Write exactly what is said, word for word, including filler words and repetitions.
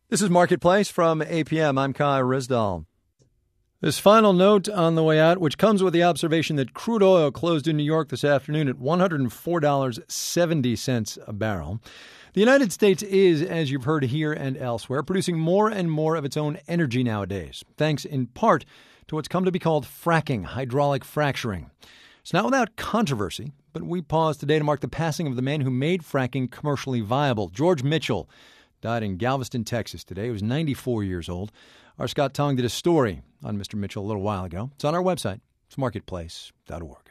This is Marketplace from A P M. I'm Kai Rizdal. This final note on the way out, which comes with the observation that crude oil closed in New York this afternoon at one hundred four dollars and seventy cents a barrel. The United States is, as you've heard here and elsewhere, producing more and more of its own energy nowadays, thanks in part to what's come to be called fracking, hydraulic fracturing. It's not without controversy, but we pause today to mark the passing of the man who made fracking commercially viable. George Mitchell died in Galveston, Texas today. He was ninety-four years old. Our Scott Tong did a story on Mister Mitchell a little while ago. It's on our website. It's marketplace dot org.